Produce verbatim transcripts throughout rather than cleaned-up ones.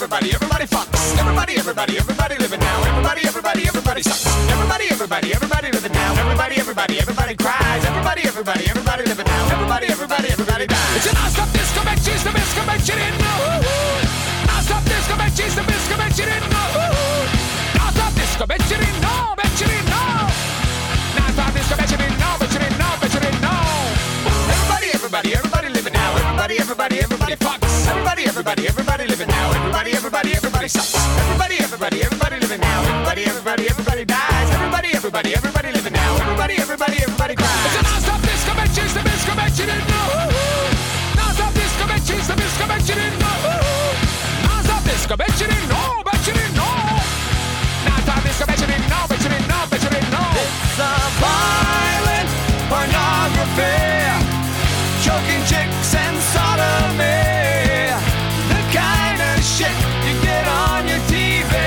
everybody, everybody fucks. Everybody, everybody, everybody living now. Everybody, everybody, everybody sucks. Everybody, everybody, everybody living now. Everybody, everybody, everybody cries. Everybody, everybody, everybody living now. Everybody, everybody, everybody dies. It's a non-stop disco, bet she's the disco, bet you didn't know. Non-stop disco, bet she's the disco, bet you didn't know. Non-stop disco, bet you didn't know, bet you didn't know. Non-stop disco, bet you didn't know, bet you didn't know, bet you didn't know. Everybody, everybody, everybody living now. Everybody, everybody, everybody fucks. Everybody, everybody, everybody living now. Everybody, everybody, everybody sucks. Everybody, everybody, everybody living now. Everybody, everybody, everybody dies. Everybody, everybody, everybody living now. Everybody, everybody, everybody cries. It's a non-stop disco, bet she's the disco, bet you didn't know. Non-stop disco, bet she's the disco, bet you didn't know. Non-stop disco, bet you didn't know, bet you didn't know. Non-stop disco, bet you didn't know, bet you didn't know, bet you didn't know. It's a violent pornography, choking chicks and sodomy, the kind of shit you get on your T V.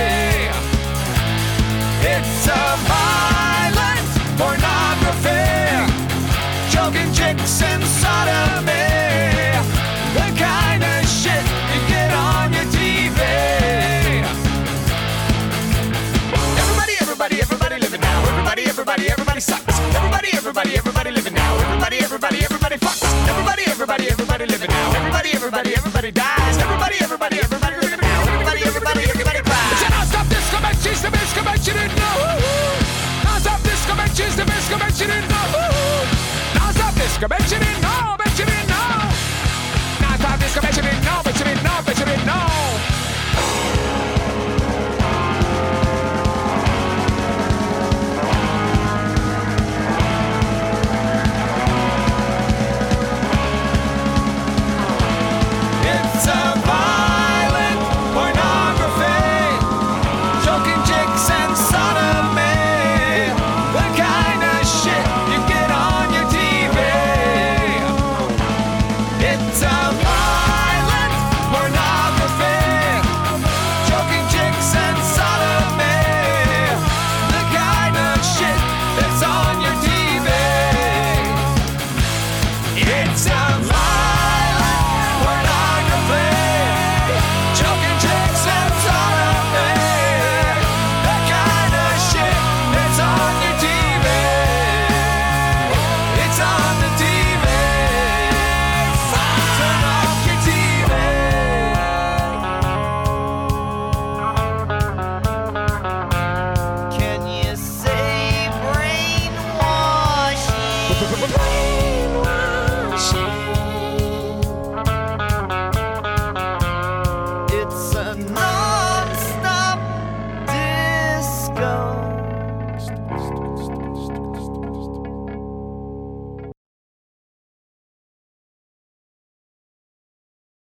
It's a violent pornography, choking chicks and sodomy, the kind of shit you get on your T V. Everybody, everybody, everybody living now. Everybody, everybody, everybody sucks. Everybody, everybody, everybody living now. Everybody, everybody, everybody fucks. Everybody, everybody, everybody living now. Everybody, everybody, everybody dies. Everybody, everybody, everybody living now. Everybody, everybody, everybody cries. It's a non-stop disco, bet she's the disco, bet you didn't know. Non-stop disco, bet she's the disco, bet you didn't know. Non-stop disco, bet you didn't know.